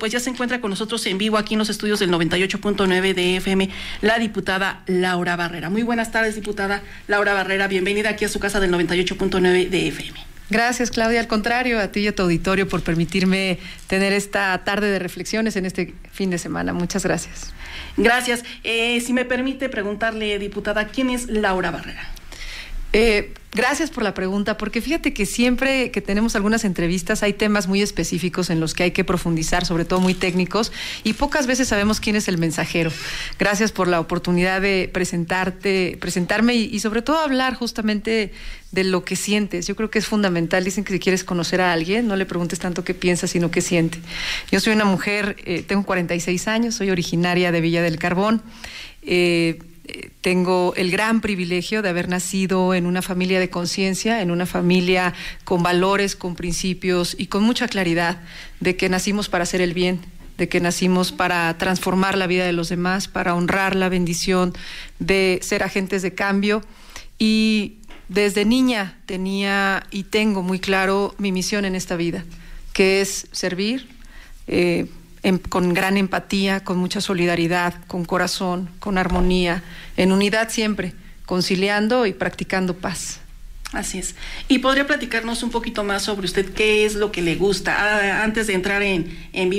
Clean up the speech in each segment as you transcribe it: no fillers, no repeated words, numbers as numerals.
pues ya se encuentra con nosotros en vivo aquí en los estudios del 98.9 de FM la diputada Laura Barrera. Muy buenas tardes, diputada Laura Barrera, bienvenida aquí a su casa del 98.9 de FM. Gracias, Claudia. Al contrario, a ti y a tu auditorio por permitirme tener esta tarde de reflexiones en este fin de semana. Muchas gracias. Gracias. Si me permite preguntarle, diputada, ¿quién es Laura Barrera? Gracias por la pregunta, porque fíjate que siempre que tenemos algunas entrevistas hay temas muy específicos en los que hay que profundizar, sobre todo muy técnicos, y pocas veces sabemos quién es el mensajero. Gracias por la oportunidad de presentarme y sobre todo hablar justamente de lo que sientes. Yo creo que es fundamental. Dicen que si quieres conocer a alguien, no le preguntes tanto qué piensa, sino qué siente. Yo soy una mujer, tengo 46 años, soy originaria de Villa del Carbón. Tengo el gran privilegio de haber nacido en una familia de conciencia, en una familia con valores, con principios y con mucha claridad de que nacimos para hacer el bien, de que nacimos para transformar la vida de los demás, para honrar la bendición de ser agentes de cambio. Y desde niña tenía y tengo muy claro mi misión en esta vida, que es servir, con gran empatía, con mucha solidaridad, con corazón, con armonía, en unidad siempre, conciliando y practicando paz. Así es. ¿Y podría platicarnos un poquito más sobre usted qué es lo que le gusta? Antes de entrar en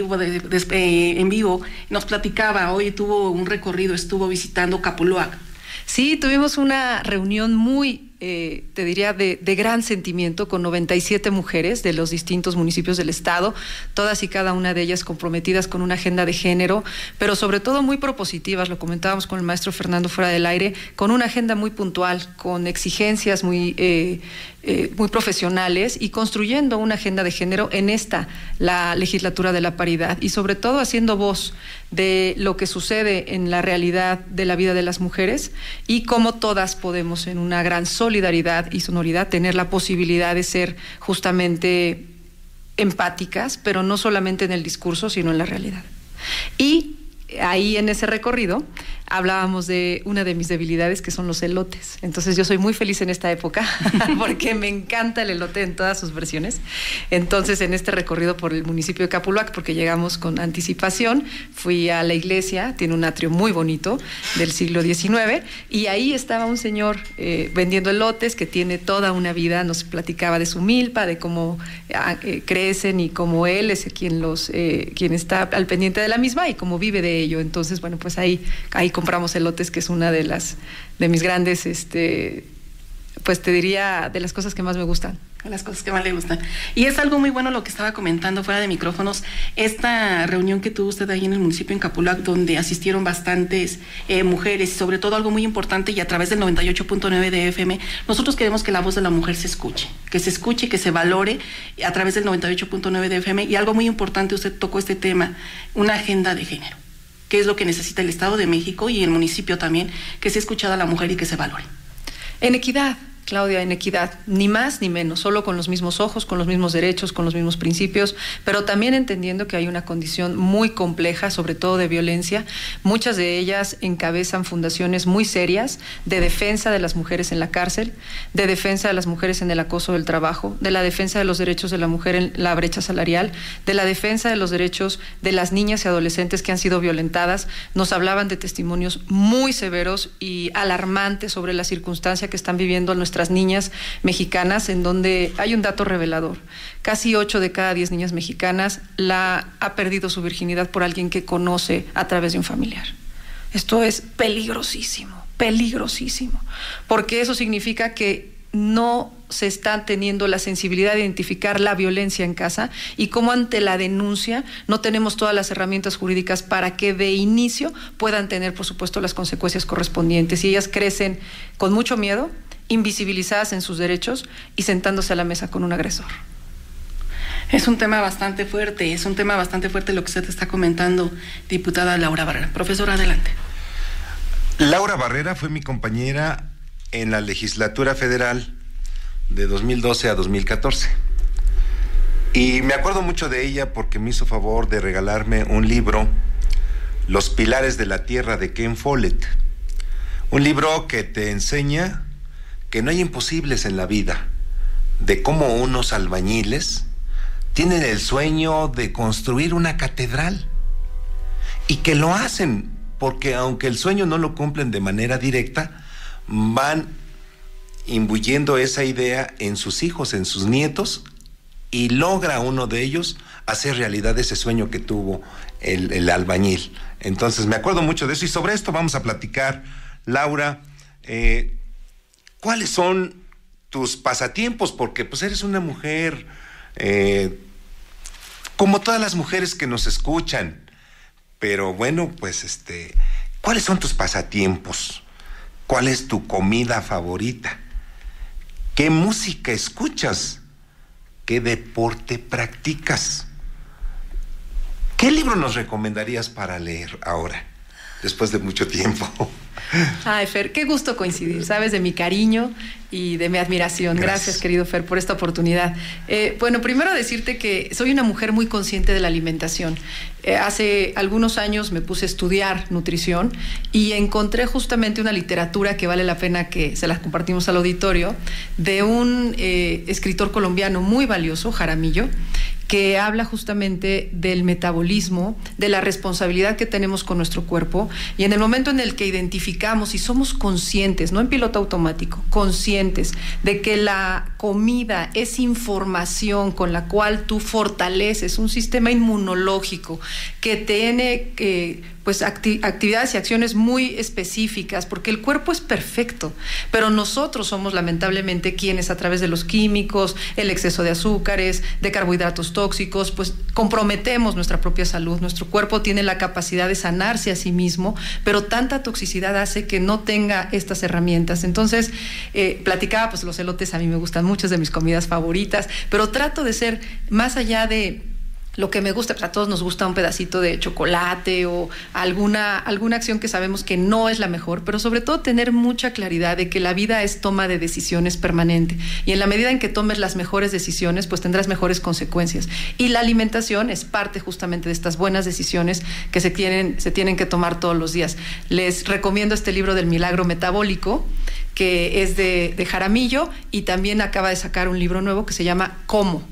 vivo, nos platicaba, hoy tuvo un recorrido, estuvo visitando Capuluac. Sí, tuvimos una reunión muy, te diría, de gran sentimiento con 97 mujeres de los distintos municipios del estado, todas y cada una de ellas comprometidas con una agenda de género, pero sobre todo muy propositivas, lo comentábamos con el maestro Fernando fuera del aire, con una agenda muy puntual, con exigencias muy profesionales y construyendo una agenda de género en la legislatura de la paridad y sobre todo haciendo voz de lo que sucede en la realidad de la vida de las mujeres y cómo todas podemos en una gran solidaridad y sonoridad tener la posibilidad de ser justamente empáticas, pero no solamente en el discurso, sino en la realidad. Y ahí en ese recorrido hablábamos de una de mis debilidades, que son los elotes. Entonces yo soy muy feliz en esta época porque me encanta el elote en todas sus versiones. Entonces en este recorrido por el municipio de Capuluac, porque llegamos con anticipación, fui a la iglesia, tiene un atrio muy bonito del siglo XIX, y ahí estaba un señor vendiendo elotes que tiene toda una vida, nos platicaba de su milpa, de cómo crecen y cómo él es quien está al pendiente de la misma y cómo vive de ello. Entonces, bueno, pues ahí compramos elotes, que es una de mis grandes, pues te diría, de las cosas que más me gustan. Las cosas que más le gustan. Y es algo muy bueno lo que estaba comentando fuera de micrófonos, esta reunión que tuvo usted ahí en el municipio en Capuluac, donde asistieron bastantes mujeres, y sobre todo algo muy importante, y a través del 98.9 de FM, nosotros queremos que la voz de la mujer se escuche, que se valore a través del 98.9 de FM, y algo muy importante, usted tocó este tema, una agenda de género. ¿Qué es lo que necesita el Estado de México y el municipio también? Que sea escuchada a la mujer y que se valore. En equidad, Claudia, en equidad, ni más ni menos, solo con los mismos ojos, con los mismos derechos, con los mismos principios, pero también entendiendo que hay una condición muy compleja, sobre todo de violencia. Muchas de ellas encabezan fundaciones muy serias de defensa de las mujeres en la cárcel, de defensa de las mujeres en el acoso del trabajo, de la defensa de los derechos de la mujer en la brecha salarial, de la defensa de los derechos de las niñas y adolescentes que han sido violentadas. Nos hablaban de testimonios muy severos y alarmantes sobre la circunstancia que están viviendo nuestras niñas mexicanas, en donde hay un dato revelador. Casi 8 de cada 10 niñas mexicanas ha perdido su virginidad por alguien que conoce a través de un familiar. Esto es peligrosísimo, porque eso significa que no se está teniendo la sensibilidad de identificar la violencia en casa y cómo ante la denuncia no tenemos todas las herramientas jurídicas para que de inicio puedan tener, por supuesto, las consecuencias correspondientes. Y ellas crecen con mucho miedo, invisibilizadas en sus derechos y sentándose a la mesa con un agresor. Es un tema bastante fuerte, lo que usted está comentando, diputada Laura Barrera. Profesora, adelante. Laura Barrera fue mi compañera en la legislatura federal de 2012 a 2014. Y me acuerdo mucho de ella porque me hizo favor de regalarme un libro, Los Pilares de la Tierra, de Ken Follett. Un libro que te enseña que no hay imposibles en la vida, de cómo unos albañiles tienen el sueño de construir una catedral y que lo hacen porque aunque el sueño no lo cumplen de manera directa, van imbuyendo esa idea en sus hijos, en sus nietos, y logra uno de ellos hacer realidad ese sueño que tuvo el albañil. Entonces me acuerdo mucho de eso y sobre esto vamos a platicar. Laura, ¿cuáles son tus pasatiempos? Porque pues eres una mujer como todas las mujeres que nos escuchan, pero bueno, pues ¿cuáles son tus pasatiempos? ¿Cuál es tu comida favorita? ¿Qué música escuchas? ¿Qué deporte practicas? ¿Qué libro nos recomendarías para leer ahora, después de mucho tiempo? Ay, Fer, qué gusto coincidir, sabes de mi cariño y de mi admiración. Gracias, querido Fer, por esta oportunidad. Bueno, primero decirte que soy una mujer muy consciente de la alimentación. Hace algunos años me puse a estudiar nutrición y encontré justamente una literatura que vale la pena que se las compartimos al auditorio, de un escritor colombiano muy valioso, Jaramillo, que habla justamente del metabolismo, de la responsabilidad que tenemos con nuestro cuerpo, y en el momento en el que identificamos y somos conscientes, no en piloto automático, conscientes de que la comida es información con la cual tú fortaleces un sistema inmunológico que tiene actividades y acciones muy específicas, porque el cuerpo es perfecto, pero nosotros somos lamentablemente quienes a través de los químicos, el exceso de azúcares, de carbohidratos tóxicos, pues comprometemos nuestra propia salud. Nuestro cuerpo tiene la capacidad de sanarse a sí mismo, pero tanta toxicidad hace que no tenga estas herramientas. Entonces, platicaba, pues los elotes a mí me gustan mucho, es de mis comidas favoritas, pero trato de ser más allá de lo que me gusta. Pues a todos nos gusta un pedacito de chocolate o alguna acción que sabemos que no es la mejor, pero sobre todo tener mucha claridad de que la vida es toma de decisiones permanente, y en la medida en que tomes las mejores decisiones, pues tendrás mejores consecuencias, y la alimentación es parte justamente de estas buenas decisiones que se tienen que tomar todos los días. Les recomiendo este libro del milagro metabólico, que es de Jaramillo, y también acaba de sacar un libro nuevo que se llama Cómo.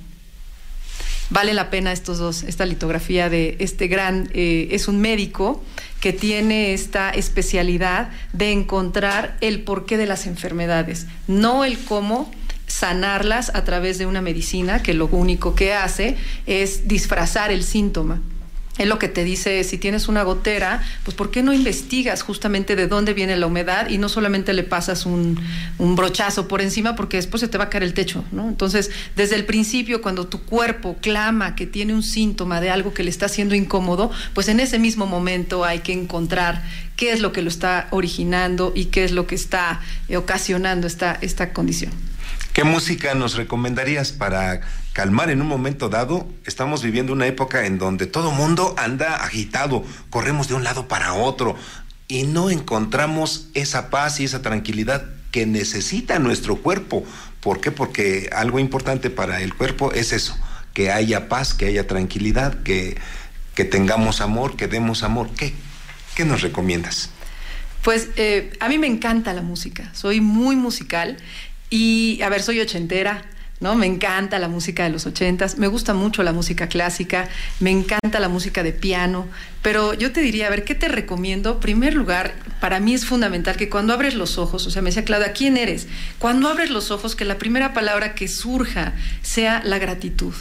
Vale la pena estos dos, esta litografía de este gran, es un médico que tiene esta especialidad de encontrar el porqué de las enfermedades, no el cómo sanarlas a través de una medicina que lo único que hace es disfrazar el síntoma. Es lo que te dice, si tienes una gotera, pues ¿por qué no investigas justamente de dónde viene la humedad y no solamente le pasas un brochazo por encima, porque después se te va a caer el techo, ¿no? Entonces, desde el principio, cuando tu cuerpo clama que tiene un síntoma de algo que le está haciendo incómodo, pues en ese mismo momento hay que encontrar qué es lo que lo está originando y qué es lo que está ocasionando esta condición. ¿Qué música nos recomendarías para calmar en un momento dado? Estamos viviendo una época en donde todo mundo anda agitado, corremos de un lado para otro y no encontramos esa paz y esa tranquilidad que necesita nuestro cuerpo. ¿Por qué? Porque algo importante para el cuerpo es eso, que haya paz, que haya tranquilidad, que tengamos amor, que demos amor. ¿Qué nos recomiendas? Pues a mí me encanta la música, soy muy musical. Y, a ver, soy ochentera, ¿no? Me encanta la música de los 80s, me gusta mucho la música clásica, me encanta la música de piano, pero yo te diría, a ver, ¿qué te recomiendo? En primer lugar, para mí es fundamental que cuando abres los ojos, o sea, me decía Claudia, ¿quién eres? Cuando abres los ojos, que la primera palabra que surja sea la gratitud.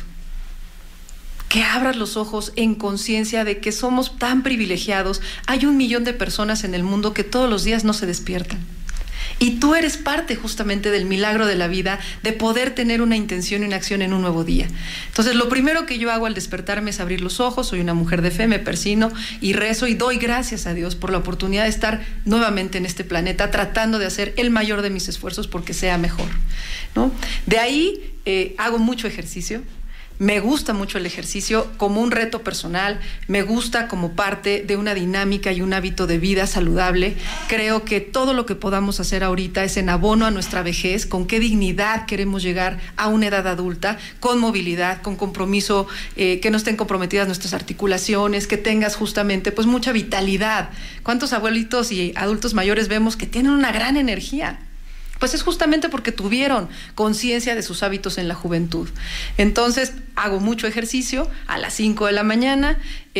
Que abras los ojos en conciencia de que somos tan privilegiados. Hay 1 millón de personas en el mundo que todos los días no se despiertan. Y tú eres parte justamente del milagro de la vida, de poder tener una intención y una acción en un nuevo día. Entonces, lo primero que yo hago al despertarme es abrir los ojos. Soy una mujer de fe, me persino y rezo y doy gracias a Dios por la oportunidad de estar nuevamente en este planeta, tratando de hacer el mayor de mis esfuerzos porque sea mejor, ¿no? De ahí hago mucho ejercicio. Me gusta mucho el ejercicio como un reto personal, me gusta como parte de una dinámica y un hábito de vida saludable. Creo que todo lo que podamos hacer ahorita es en abono a nuestra vejez, con qué dignidad queremos llegar a una edad adulta, con movilidad, con compromiso, que no estén comprometidas nuestras articulaciones, que tengas justamente pues mucha vitalidad. ¿Cuántos abuelitos y adultos mayores vemos que tienen una gran energía? Pues es justamente porque tuvieron conciencia de sus hábitos en la juventud. Entonces, hago mucho ejercicio a las 5 de la mañana,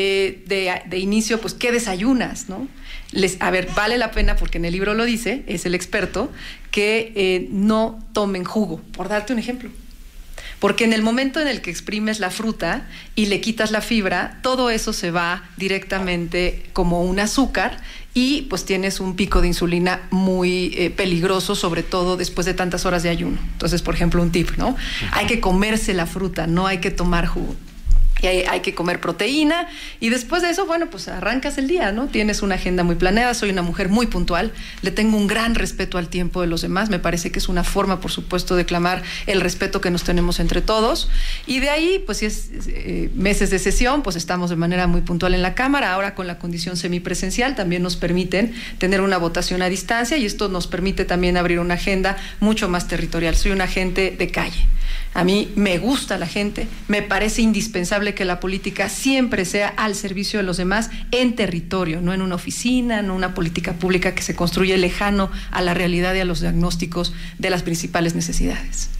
de inicio, pues, ¿qué desayunas, no? A ver, vale la pena, porque en el libro lo dice, es el experto, que no tomen jugo, por darte un ejemplo. Porque en el momento en el que exprimes la fruta y le quitas la fibra, todo eso se va directamente como un azúcar y pues tienes un pico de insulina muy peligroso, sobre todo después de tantas horas de ayuno. Entonces, por ejemplo, un tip, ¿no? Hay que comerse la fruta, no hay que tomar jugo. Y hay que comer proteína y después de eso, bueno, pues arrancas el día, ¿no? Tienes una agenda muy planeada. Soy una mujer muy puntual, le tengo un gran respeto al tiempo de los demás. Me parece que es una forma, por supuesto, de clamar el respeto que nos tenemos entre todos. Y de ahí, pues si es meses de sesión, pues estamos de manera muy puntual en la Cámara. Ahora con la condición semipresencial también nos permiten tener una votación a distancia y esto nos permite también abrir una agenda mucho más territorial. Soy una agente de calle. A mí me gusta la gente, me parece indispensable que la política siempre sea al servicio de los demás en territorio, no en una oficina, no una política pública que se construye lejano a la realidad y a los diagnósticos de las principales necesidades.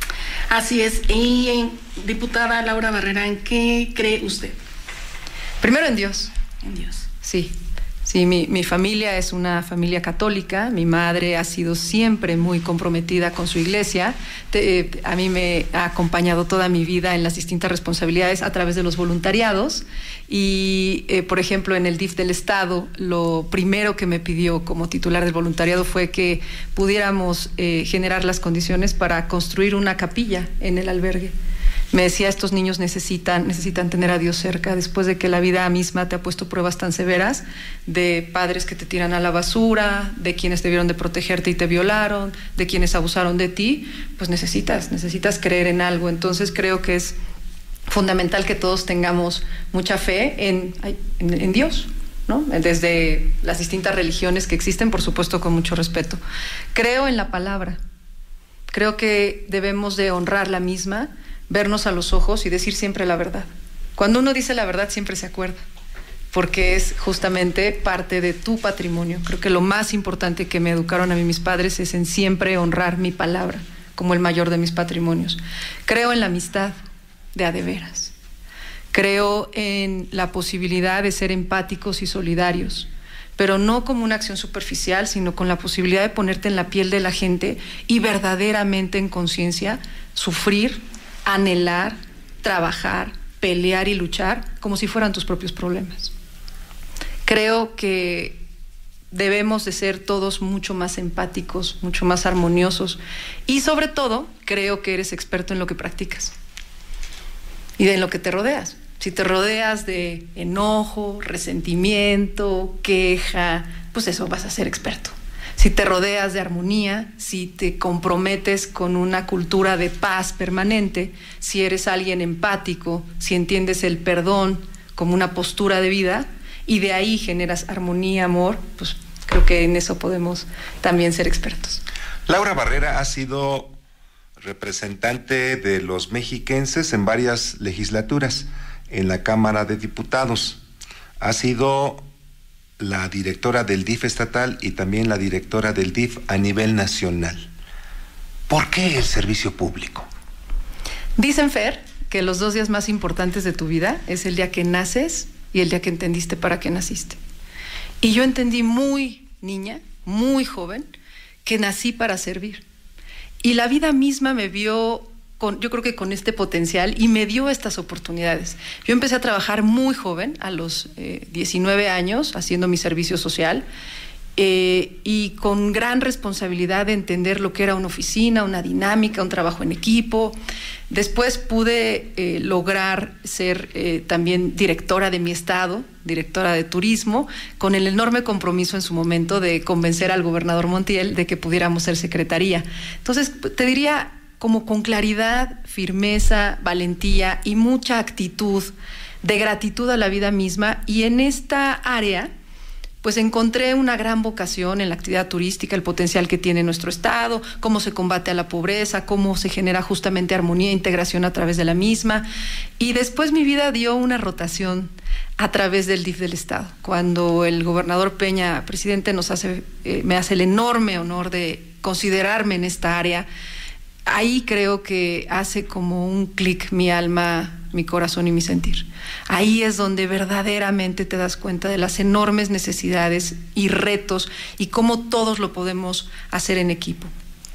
Así es. Y diputada Laura Barrera, ¿en qué cree usted? Primero en Dios. En Dios. Sí. Sí, mi familia es una familia católica. Mi madre ha sido siempre muy comprometida con su iglesia. A mí me ha acompañado toda mi vida en las distintas responsabilidades a través de los voluntariados. Y, por ejemplo, en el DIF del Estado, lo primero que me pidió como titular del voluntariado fue que pudiéramos generar las condiciones para construir una capilla en el albergue. Me decía, estos niños necesitan tener a Dios cerca, después de que la vida misma te ha puesto pruebas tan severas, de padres que te tiran a la basura, de quienes debieron de protegerte y te violaron, de quienes abusaron de ti, pues necesitas creer en algo. Entonces creo que es fundamental que todos tengamos mucha fe en Dios, ¿no? Desde las distintas religiones que existen, por supuesto, con mucho respeto. Creo en la palabra, creo que debemos de honrar la misma, vernos a los ojos y decir siempre la verdad. Cuando uno dice la verdad siempre se acuerda, porque es justamente parte de tu patrimonio. Creo que lo más importante que me educaron a mí mis padres es en siempre honrar mi palabra como el mayor de mis patrimonios. Creo en la amistad de a de veras. Creo en la posibilidad de ser empáticos y solidarios, pero no como una acción superficial, sino con la posibilidad de ponerte en la piel de la gente y verdaderamente en conciencia sufrir, anhelar, trabajar, pelear y luchar como si fueran tus propios problemas. Creo que debemos de ser todos mucho más empáticos, mucho más armoniosos y sobre todo creo que eres experto en lo que practicas y en lo que te rodeas. Si te rodeas de enojo, resentimiento, queja, pues eso vas a ser experto. Si te rodeas de armonía, si te comprometes con una cultura de paz permanente, si eres alguien empático, si entiendes el perdón como una postura de vida y de ahí generas armonía, amor, pues creo que en eso podemos también ser expertos. Laura Barrera ha sido representante de los mexiquenses en varias legislaturas en la Cámara de Diputados. Ha sido la directora del DIF estatal y también la directora del DIF a nivel nacional. ¿Por qué el servicio público? Dicen, Fer, que los 2 días más importantes de tu vida es el día que naces y el día que entendiste para qué naciste. Y yo entendí muy niña, muy joven, que nací para servir. Y la vida misma me vio yo creo que con este potencial y me dio estas oportunidades. Yo empecé a trabajar muy joven, a los 19 años, haciendo mi servicio social y con gran responsabilidad de entender lo que era una oficina, una dinámica, un trabajo en equipo. Después pude lograr ser también directora de mi estado, directora de turismo, con el enorme compromiso en su momento de convencer al gobernador Montiel de que pudiéramos ser secretaría. Entonces, te diría, como con claridad, firmeza, valentía y mucha actitud de gratitud a la vida misma. Y en esta área pues encontré una gran vocación en la actividad turística, el potencial que tiene nuestro estado, cómo se combate a la pobreza, cómo se genera justamente armonía e integración a través de la misma. Y después mi vida dio una rotación a través del DIF del estado. Cuando el gobernador Peña, presidente, me hace el enorme honor de considerarme en esta área, ahí creo que hace como un clic mi alma, mi corazón y mi sentir. Ahí es donde verdaderamente te das cuenta de las enormes necesidades y retos y cómo todos lo podemos hacer en equipo.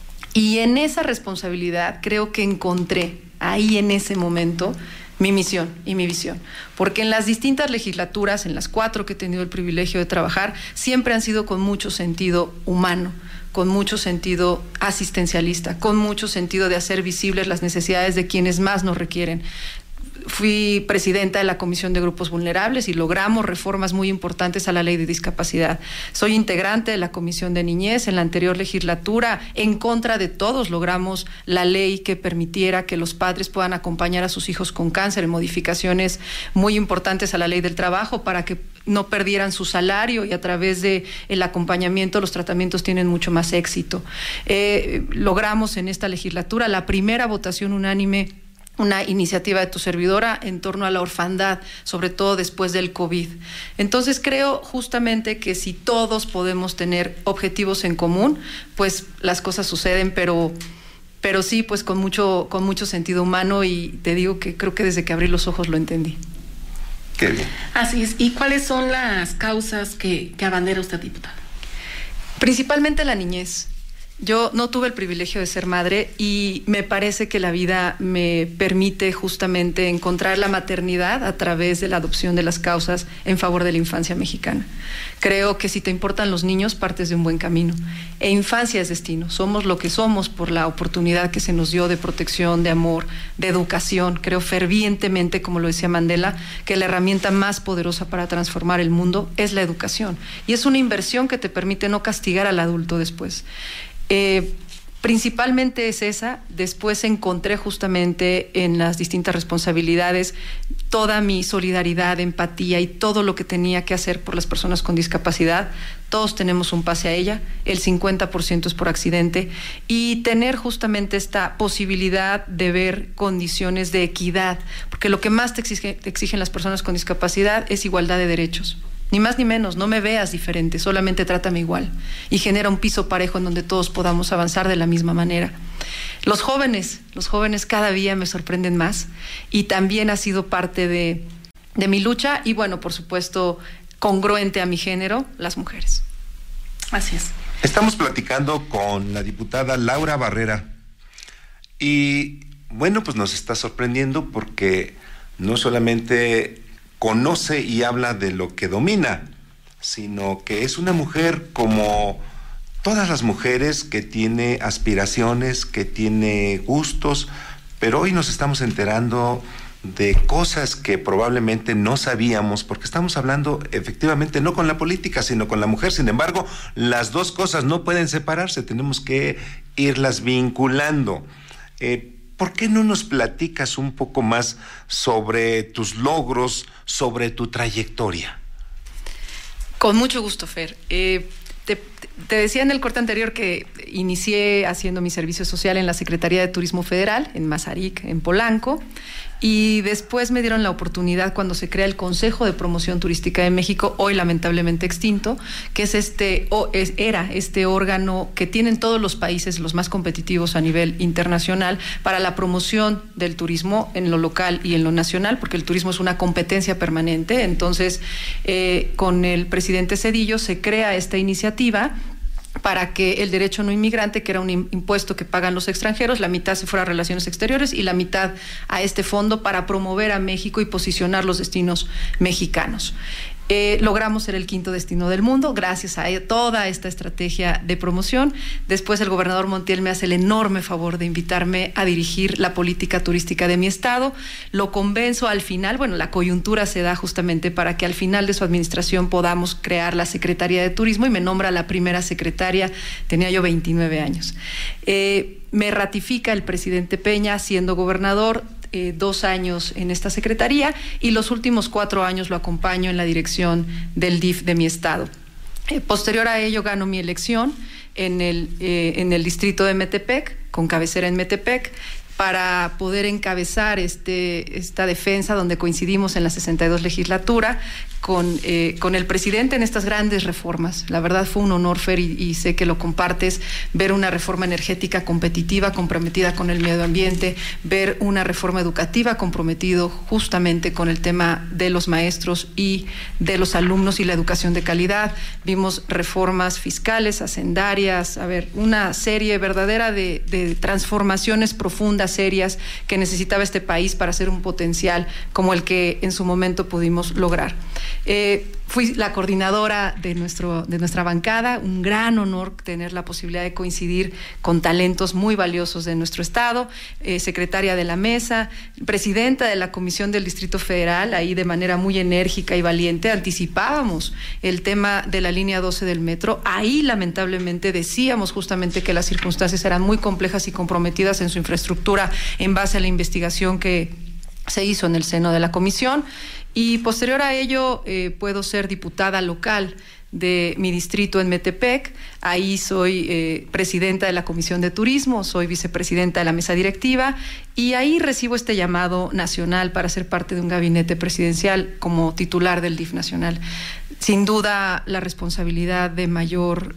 Y en esa responsabilidad creo que encontré ahí en ese momento mi misión y mi visión, porque en las distintas legislaturas, en las 4 que he tenido el privilegio de trabajar, siempre han sido con mucho sentido humano, con mucho sentido asistencialista, con mucho sentido de hacer visibles las necesidades de quienes más nos requieren. Fui presidenta de la Comisión de Grupos Vulnerables y logramos reformas muy importantes a la Ley de Discapacidad. Soy integrante de la Comisión de Niñez. En la anterior legislatura, en contra de todos, logramos la ley que permitiera que los padres puedan acompañar a sus hijos con cáncer, en modificaciones muy importantes a la Ley del Trabajo para que no perdieran su salario, y a través de el acompañamiento los tratamientos tienen mucho más éxito. Logramos en esta legislatura la primera votación unánime, una iniciativa de tu servidora en torno a la orfandad, sobre todo después del COVID. Entonces creo justamente que si todos podemos tener objetivos en común, pues las cosas suceden, pero sí, pues con mucho sentido humano, y te digo que creo que desde que abrí los ojos lo entendí. Qué bien. Así es. ¿Y cuáles son las causas que abandera usted, diputada? Principalmente la niñez. Yo no tuve el privilegio de ser madre y me parece que la vida me permite justamente encontrar la maternidad a través de la adopción de las causas en favor de la infancia mexicana. Creo que si te importan los niños, partes de un buen camino. E infancia es destino. Somos lo que somos por la oportunidad que se nos dio de protección, de amor, de educación. Creo fervientemente, como lo decía Mandela, que la herramienta más poderosa para transformar el mundo es la educación. Y es una inversión que te permite no castigar al adulto después. Principalmente es esa. Después encontré justamente en las distintas responsabilidades toda mi solidaridad, empatía y todo lo que tenía que hacer por las personas con discapacidad. Todos tenemos un pase a ella, el 50% es por accidente, y tener justamente esta posibilidad de ver condiciones de equidad, porque lo que más te exigen las personas con discapacidad es igualdad de derechos. Ni más ni menos, no me veas diferente, solamente trátame igual, y genera un piso parejo en donde todos podamos avanzar de la misma manera. Los jóvenes cada día me sorprenden más, y también ha sido parte de mi lucha, y bueno, por supuesto, congruente a mi género, las mujeres. Así es. Estamos platicando con la diputada Laura Barrera, y bueno, pues nos está sorprendiendo porque no solamente conoce y habla de lo que domina, sino que es una mujer como todas las mujeres, que tiene aspiraciones, que tiene gustos, pero hoy nos estamos enterando de cosas que probablemente no sabíamos, porque estamos hablando efectivamente no con la política, sino con la mujer. Sin embargo, las dos cosas no pueden separarse, tenemos que irlas vinculando. ¿Por qué no nos platicas un poco más sobre tus logros, sobre tu trayectoria? Con mucho gusto, Fer. Te decía en el corte anterior que inicié haciendo mi servicio social en la Secretaría de Turismo Federal, en Mazarik, en Polanco, y después me dieron la oportunidad cuando se crea el Consejo de Promoción Turística de México, hoy lamentablemente extinto, que era este órgano que tienen todos los países, los más competitivos a nivel internacional, para la promoción del turismo en lo local y en lo nacional, porque el turismo es una competencia permanente. Entonces, con el presidente Zedillo se crea esta iniciativa para que el derecho no inmigrante, que era un impuesto que pagan los extranjeros, la mitad se fuera a Relaciones Exteriores y la mitad a este fondo para promover a México y posicionar los destinos mexicanos. Logramos ser el 5º destino del mundo gracias a toda esta estrategia de promoción. Después el gobernador Montiel me hace el enorme favor de invitarme a dirigir la política turística de mi estado. Lo convenzo al final, bueno, la coyuntura se da justamente para que al final de su administración podamos crear la Secretaría de Turismo, y me nombra la primera secretaria. Tenía yo 29 años. Me ratifica el presidente Peña siendo gobernador, 2 años en esta secretaría, y los últimos 4 años lo acompaño en la dirección del DIF de mi estado. Posterior a ello gano mi elección en el distrito de Metepec, con cabecera en Metepec, para poder encabezar esta defensa donde coincidimos en la 62 legislatura con el presidente en estas grandes reformas. La verdad fue un honor, Fer, y sé que lo compartes, ver una reforma energética competitiva, comprometida con el medio ambiente, ver una reforma educativa comprometido justamente con el tema de los maestros y de los alumnos y la educación de calidad. Vimos reformas fiscales, hacendarias, una serie verdadera de transformaciones profundas, serias, que necesitaba este país para ser un potencial como el que en su momento pudimos lograr. Fui la coordinadora de nuestra bancada, un gran honor tener la posibilidad de coincidir con talentos muy valiosos de nuestro estado, secretaria de la mesa, presidenta de la Comisión del Distrito Federal, ahí de manera muy enérgica y valiente anticipábamos el tema de la línea 12 del metro. Ahí lamentablemente decíamos justamente que las circunstancias eran muy complejas y comprometidas en su infraestructura en base a la investigación que se hizo en el seno de la comisión. Y posterior a ello puedo ser diputada local de mi distrito en Metepec. Ahí soy presidenta de la Comisión de Turismo, soy vicepresidenta de la mesa directiva y ahí recibo este llamado nacional para ser parte de un gabinete presidencial como titular del DIF nacional. Sin duda la responsabilidad de mayor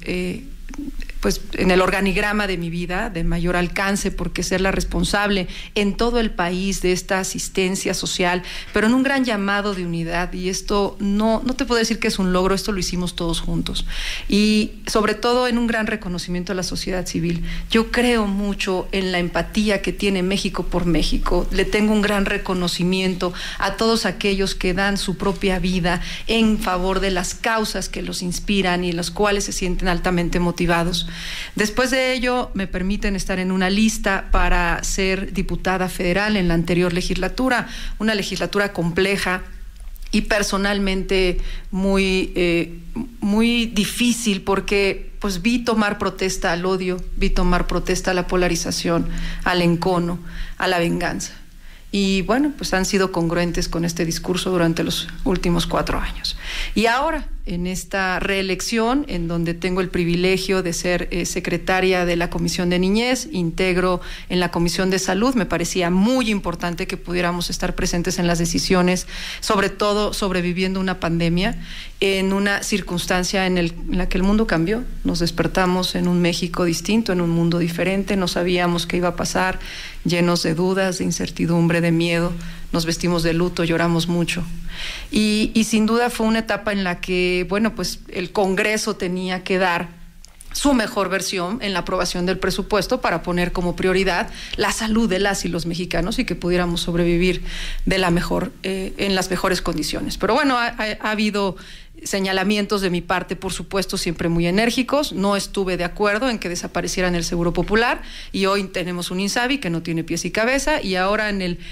pues en el organigrama de mi vida, de mayor alcance, porque ser la responsable en todo el país de esta asistencia social, pero en un gran llamado de unidad, y esto no te puedo decir que es un logro, esto lo hicimos todos juntos, y sobre todo en un gran reconocimiento a la sociedad civil. Yo creo mucho en la empatía que tiene México por México, le tengo un gran reconocimiento a todos aquellos que dan su propia vida en favor de las causas que los inspiran y los cuales se sienten altamente motivados. Después de ello, me permiten estar en una lista para ser diputada federal en la anterior legislatura, una legislatura compleja y personalmente muy difícil, porque pues vi tomar protesta al odio, vi tomar protesta a la polarización, al encono, a la venganza. Y bueno, pues han sido congruentes con este discurso durante los últimos 4 años. Y ahora, en esta reelección, en donde tengo el privilegio de ser secretaria de la Comisión de Niñez, integro en la Comisión de Salud, me parecía muy importante que pudiéramos estar presentes en las decisiones, sobre todo sobreviviendo una pandemia, en una circunstancia en la que el mundo cambió. Nos despertamos en un México distinto, en un mundo diferente, no sabíamos qué iba a pasar, llenos de dudas, de incertidumbre, de miedo, nos vestimos de luto, lloramos mucho. Y sin duda fue una etapa en la que, bueno, pues el Congreso tenía que dar su mejor versión en la aprobación del presupuesto para poner como prioridad la salud de las y los mexicanos y que pudiéramos sobrevivir de en las mejores condiciones. Pero bueno, ha habido señalamientos de mi parte, por supuesto, siempre muy enérgicos. No estuve de acuerdo en que desaparecieran el Seguro Popular y hoy tenemos un INSABI que no tiene pies y cabeza, y ahora en el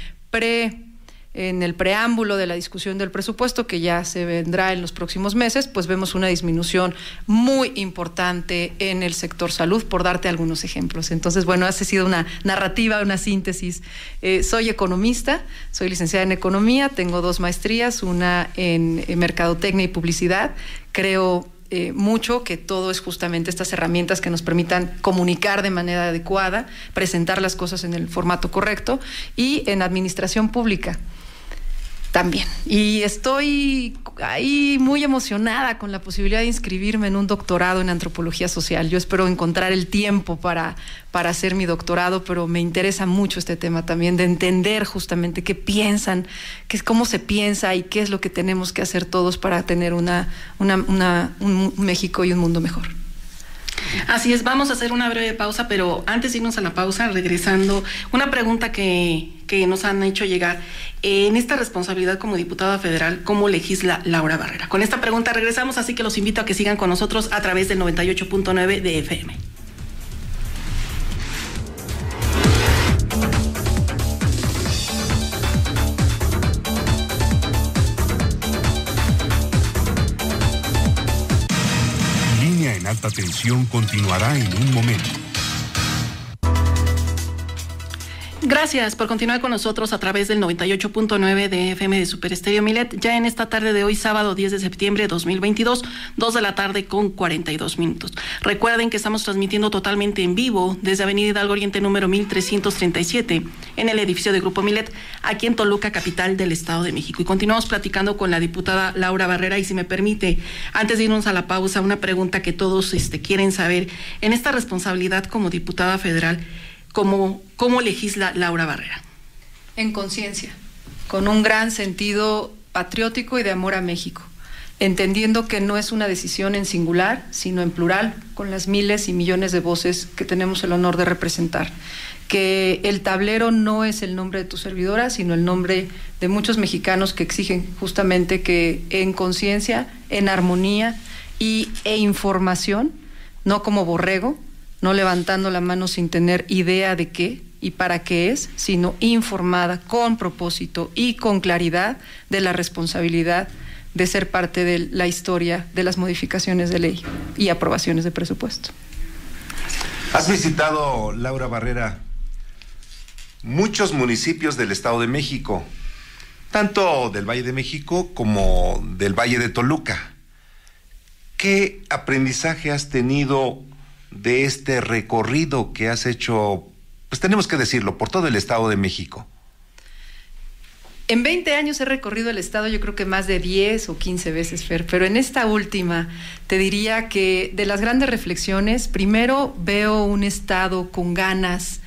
preámbulo de la discusión del presupuesto, que ya se vendrá en los próximos meses, pues vemos una disminución muy importante en el sector salud, por darte algunos ejemplos. Entonces, bueno, ha sido una narrativa, una síntesis. Soy economista, soy licenciada en economía, tengo 2 maestrías, una en mercadotecnia y publicidad. Creo mucho que todo es justamente estas herramientas que nos permitan comunicar de manera adecuada, presentar las cosas en el formato correcto, y en administración pública también. Y estoy ahí muy emocionada con la posibilidad de inscribirme en un doctorado en antropología social. Yo espero encontrar el tiempo para hacer mi doctorado, pero me interesa mucho este tema también de entender justamente qué piensan, cómo se piensa y qué es lo que tenemos que hacer todos para tener un México y un mundo mejor. Así es, vamos a hacer una breve pausa, pero antes de irnos a la pausa, regresando, una pregunta que nos han hecho llegar. En esta responsabilidad como diputada federal, ¿cómo legisla Laura Barrera? Con esta pregunta regresamos, así que los invito a que sigan con nosotros a través del 98.9 de FM. En alta tensión continuará en un momento. Gracias por continuar con nosotros a través del 98.9 de FM de Super Estéreo Milet, ya en esta tarde de hoy, sábado 10 de septiembre de 2022, 2 de la tarde con 42 minutos. Recuerden que estamos transmitiendo totalmente en vivo desde Avenida Hidalgo Oriente número 1337, en el edificio de Grupo Milet, aquí en Toluca, capital del Estado de México. Y continuamos platicando con la diputada Laura Barrera, y si me permite, antes de irnos a la pausa, una pregunta que todos quieren saber. En esta responsabilidad como diputada federal, ¿Cómo legisla Laura Barrera? En conciencia, con un gran sentido patriótico y de amor a México, entendiendo que no es una decisión en singular, sino en plural, con las miles y millones de voces que tenemos el honor de representar. Que el tablero no es el nombre de tu servidora, sino el nombre de muchos mexicanos que exigen justamente que en conciencia, en armonía e información, no como borrego, no levantando la mano sin tener idea de qué y para qué es, sino informada con propósito y con claridad de la responsabilidad de ser parte de la historia de las modificaciones de ley y aprobaciones de presupuesto. Has visitado, Laura Barrera, muchos municipios del Estado de México, tanto del Valle de México como del Valle de Toluca. ¿Qué aprendizaje has tenido de este recorrido que has hecho, pues tenemos que decirlo, por todo el Estado de México? En 20 años he recorrido el Estado, yo creo que más de 10 o 15 veces, Fer, pero en esta última te diría que de las grandes reflexiones, primero veo un Estado con ganas,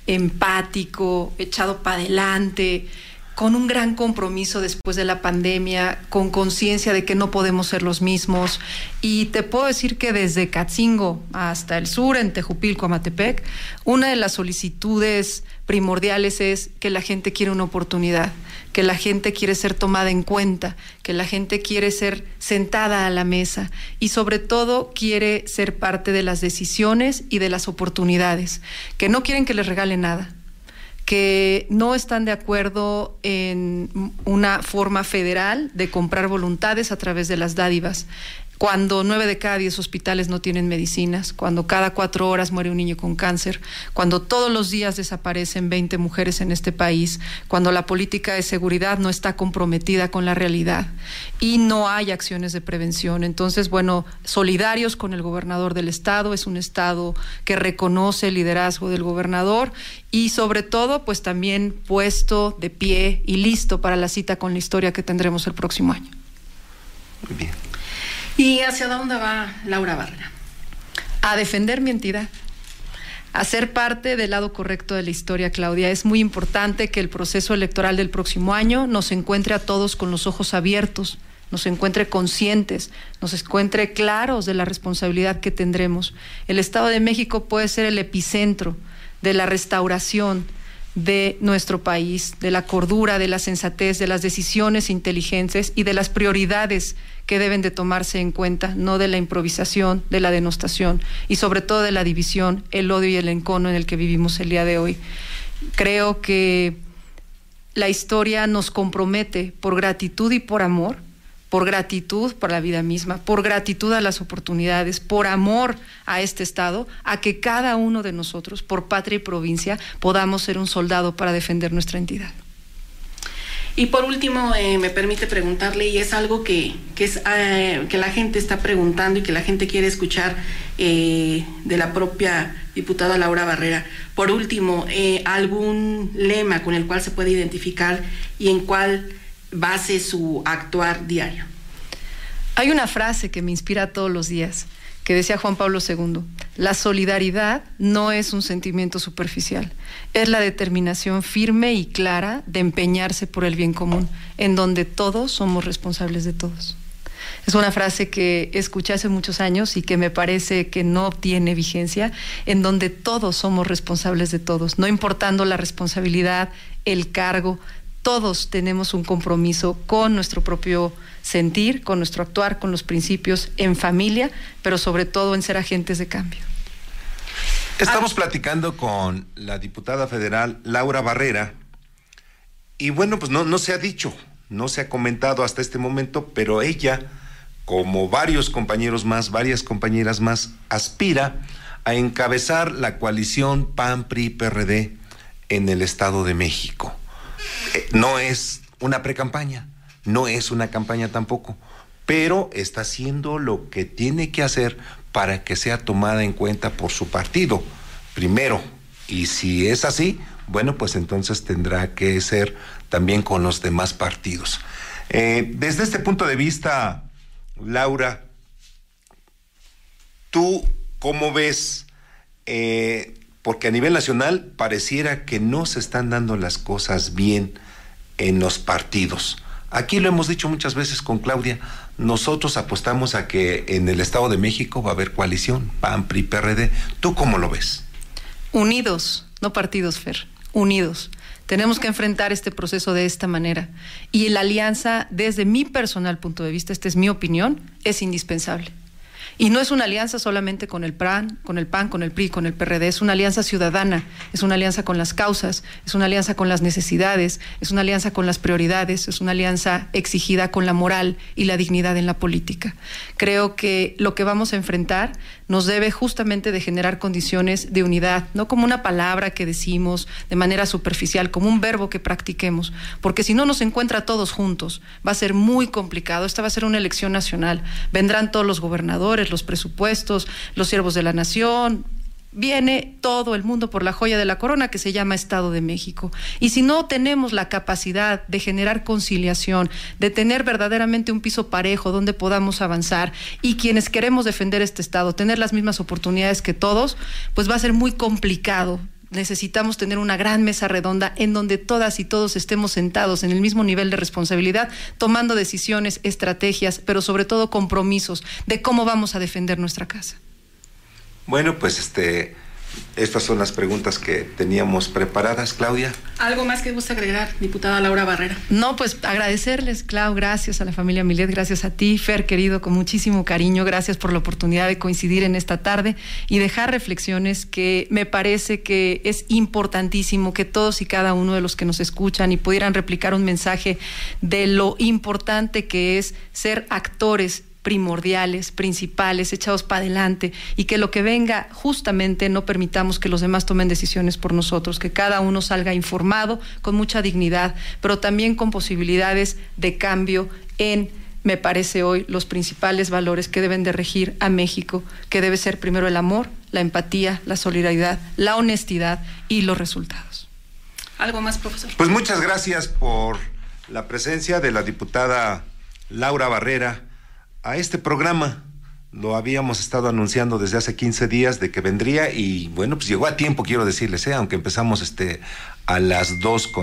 empático, echado para adelante, con un gran compromiso después de la pandemia, con conciencia de que no podemos ser los mismos. Y te puedo decir que desde Catzingo hasta el sur, en Tejupilco, Amatepec, una de las solicitudes primordiales es que la gente quiere una oportunidad, que la gente quiere ser tomada en cuenta, que la gente quiere ser sentada a la mesa y sobre todo quiere ser parte de las decisiones y de las oportunidades, que no quieren que les regalen nada, que no están de acuerdo en una forma federal de comprar voluntades a través de las dádivas, cuando 9 de cada 10 hospitales no tienen medicinas, cuando cada 4 horas muere un niño con cáncer, cuando todos los días desaparecen 20 mujeres en este país, cuando la política de seguridad no está comprometida con la realidad y no hay acciones de prevención. Entonces, bueno, solidarios con el gobernador del estado, es un estado que reconoce el liderazgo del gobernador y sobre todo, pues también puesto de pie y listo para la cita con la historia que tendremos el próximo año. Muy bien. ¿Y hacia dónde va Laura Barrera? A defender mi entidad, a ser parte del lado correcto de la historia, Claudia. Es muy importante que el proceso electoral del próximo año nos encuentre a todos con los ojos abiertos, nos encuentre conscientes, nos encuentre claros de la responsabilidad que tendremos. El Estado de México puede ser el epicentro de la restauración de nuestro país, de la cordura, de la sensatez, de las decisiones inteligentes y de las prioridades que deben de tomarse en cuenta, no de la improvisación, de la denostación y sobre todo de la división, el odio y el encono en el que vivimos el día de hoy. Creo que la historia nos compromete por gratitud y por amor, por gratitud por la vida misma, por gratitud a las oportunidades, por amor a este Estado, a que cada uno de nosotros, por patria y provincia, podamos ser un soldado para defender nuestra entidad. Y por último, me permite preguntarle, y es algo que la gente está preguntando y que la gente quiere escuchar de la propia diputada Laura Barrera. Por último, ¿algún lema con el cual se puede identificar y en cuál base su actuar diario? Hay una frase que me inspira todos los días, que decía Juan Pablo II: la solidaridad no es un sentimiento superficial, es la determinación firme y clara de empeñarse por el bien común, en donde todos somos responsables de todos. Es una frase que escuché hace muchos años y que me parece que no tiene vigencia, en donde todos somos responsables de todos, no importando la responsabilidad, el cargo. Todos tenemos un compromiso con nuestro propio sentir, con nuestro actuar, con los principios, en familia, pero sobre todo en ser agentes de cambio. Estamos platicando con la diputada federal Laura Barrera y bueno, pues no se ha dicho, no se ha comentado hasta este momento, pero ella, como varios compañeros más, varias compañeras más, aspira a encabezar la coalición PAN-PRI-PRD en el Estado de México. No es una precampaña, no es una campaña tampoco, pero está haciendo lo que tiene que hacer para que sea tomada en cuenta por su partido, primero. Y si es así, bueno, pues entonces tendrá que ser también con los demás partidos. Desde este punto de vista, Laura, ¿tú cómo ves? Porque a nivel nacional pareciera que no se están dando las cosas bien en los partidos. Aquí lo hemos dicho muchas veces con Claudia, nosotros apostamos a que en el Estado de México va a haber coalición, PAN, PRI, PRD. ¿Tú cómo lo ves? Unidos, no partidos, Fer, unidos. Tenemos que enfrentar este proceso de esta manera. Y la alianza, desde mi personal punto de vista, esta es mi opinión, es indispensable. Y no es una alianza solamente con el PAN, con el PRI, con el PRD, es una alianza ciudadana, es una alianza con las causas, es una alianza con las necesidades, es una alianza con las prioridades, es una alianza exigida con la moral y la dignidad en la política. Creo que lo que vamos a enfrentar nos debe justamente de generar condiciones de unidad, no como una palabra que decimos de manera superficial, como un verbo que practiquemos, porque si no nos encuentra a todos juntos, va a ser muy complicado. Esta va a ser una elección nacional, vendrán todos los gobernadores, los presupuestos, los siervos de la nación, viene todo el mundo por la joya de la corona que se llama Estado de México. Y si no tenemos la capacidad de generar conciliación, de tener verdaderamente un piso parejo donde podamos avanzar y quienes queremos defender este Estado, tener las mismas oportunidades que todos, pues va a ser muy complicado. Necesitamos tener una gran mesa redonda en donde todas y todos estemos sentados en el mismo nivel de responsabilidad, tomando decisiones, estrategias, pero sobre todo compromisos de cómo vamos a defender nuestra casa. Bueno, pues estas son las preguntas que teníamos preparadas, Claudia. ¿Algo más que guste agregar, diputada Laura Barrera? No, pues agradecerles, Clau, gracias a la familia Milet, gracias a ti, Fer, querido, con muchísimo cariño, gracias por la oportunidad de coincidir en esta tarde y dejar reflexiones que me parece que es importantísimo que todos y cada uno de los que nos escuchan y pudieran replicar un mensaje de lo importante que es ser actores primordiales, principales, echados para adelante, y que lo que venga justamente no permitamos que los demás tomen decisiones por nosotros, que cada uno salga informado, con mucha dignidad, pero también con posibilidades de cambio en, me parece hoy, los principales valores que deben de regir a México, que debe ser primero el amor, la empatía, la solidaridad, la honestidad y los resultados. ¿Algo más, profesor? Pues muchas gracias por la presencia de la diputada Laura Barrera a este programa. Lo habíamos estado anunciando desde hace 15 días de que vendría y bueno, pues llegó a tiempo, quiero decirles, aunque empezamos a las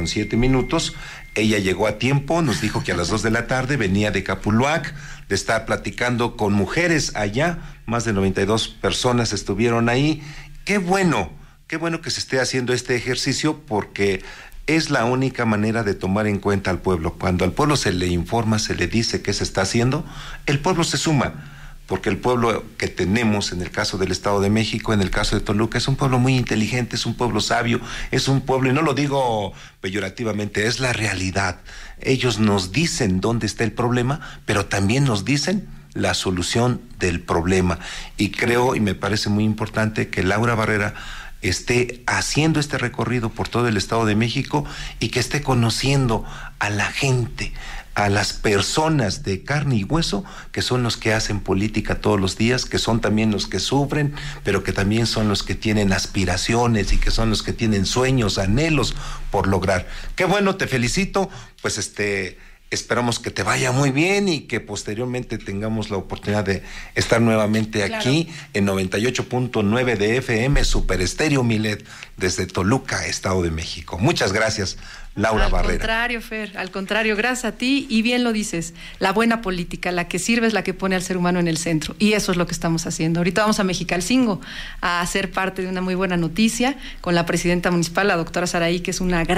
2:07, ella llegó a tiempo, nos dijo que a las 2 de la tarde venía de Capuluac, de estar platicando con mujeres allá, más de 92 personas estuvieron ahí. Qué bueno que se esté haciendo este ejercicio porque es la única manera de tomar en cuenta al pueblo. Cuando al pueblo se le informa, se le dice qué se está haciendo, el pueblo se suma, porque el pueblo que tenemos en el caso del Estado de México, en el caso de Toluca, es un pueblo muy inteligente, es un pueblo sabio, es un pueblo, y no lo digo peyorativamente, es la realidad. Ellos nos dicen dónde está el problema, pero también nos dicen la solución del problema. Y creo, y me parece muy importante, que Laura Barrera esté haciendo este recorrido por todo el Estado de México y que esté conociendo a la gente, a las personas de carne y hueso, que son los que hacen política todos los días, que son también los que sufren, pero que también son los que tienen aspiraciones y que son los que tienen sueños, anhelos por lograr. Qué bueno, te felicito, pues esperamos que te vaya muy bien y que posteriormente tengamos la oportunidad de estar nuevamente aquí en 98.9 de FM, Super Estéreo Milet, desde Toluca, Estado de México. Muchas gracias, Laura Barrera. Al contrario, Fer, al contrario, gracias a ti, y bien lo dices, la buena política, la que sirve es la que pone al ser humano en el centro, y eso es lo que estamos haciendo. Ahorita vamos a Mexicalcingo a ser parte de una muy buena noticia con la presidenta municipal, la doctora Saraí, que es una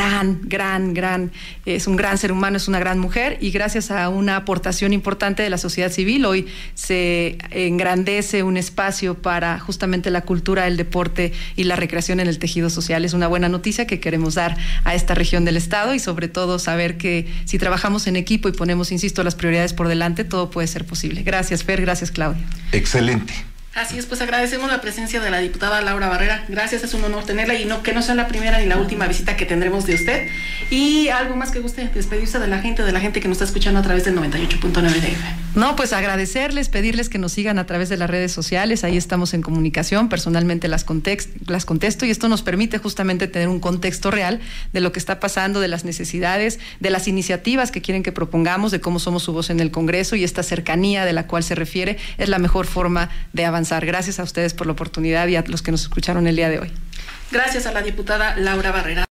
es un gran ser humano, es una gran mujer, y gracias a una aportación importante de la sociedad civil, hoy se engrandece un espacio para justamente la cultura, el deporte y la recreación en el tejido social. Es una buena noticia que queremos dar a esta región del Estado, y sobre todo saber que si trabajamos en equipo y ponemos, insisto, las prioridades por delante, todo puede ser posible. Gracias, Fer, gracias, Claudia. Excelente. Así es, pues agradecemos la presencia de la diputada Laura Barrera. Gracias, es un honor tenerla y que no sea la primera ni la última visita que tendremos de usted. Y algo más que guste despedirse de la gente que nos está escuchando a través del 98.9 de FM. No, pues agradecerles, pedirles que nos sigan a través de las redes sociales, ahí estamos en comunicación, personalmente las contesto y esto nos permite justamente tener un contexto real de lo que está pasando, de las necesidades, de las iniciativas que quieren que propongamos, de cómo somos su voz en el Congreso y esta cercanía de la cual se refiere es la mejor forma de avanzar. Gracias a ustedes por la oportunidad y a los que nos escucharon el día de hoy. Gracias a la diputada Laura Barrera.